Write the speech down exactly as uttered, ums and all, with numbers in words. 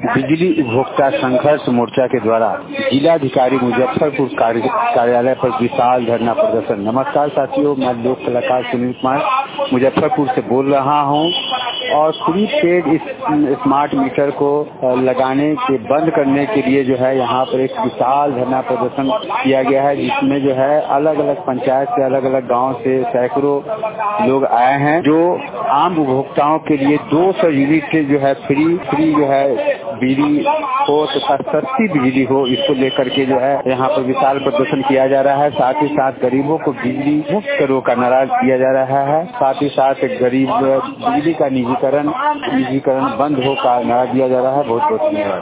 बिजली उपभोक्ता संघर्ष मोर्चा के द्वारा जिलाधिकारी मुजफ्फरपुर कार्यालय पर विशाल धरना प्रदर्शन। नमस्कार साथियों, मैं लोक कलाकार सुनील कुमार मुजफ्फरपुर से बोल रहा हूं और प्रीपेड स्मार्ट मीटर को लगाने के बंद करने के लिए जो है यहाँ पर एक विशाल धरना प्रदर्शन किया गया है, जिसमें जो है अलग अलग पंचायत से अलग अलग गांव से सैकड़ों लोग आए हैं, जो आम उपभोक्ताओं के लिए दो सौ यूनिट जो है फ्री फ्री जो है बिजली हो तथा सस्ती बिजली हो, इसको लेकर के जो है यहाँ पर विशाल प्रदर्शन किया जा रहा है। साथ ही साथ गरीबों को बिजली मुफ्त करो का नारा दिया जा रहा है। साथ ही साथ गरीब बिजली का निजीकरण निजीकरण बंद हो का नारा दिया जा रहा है। बहुत बहुत धन्यवाद।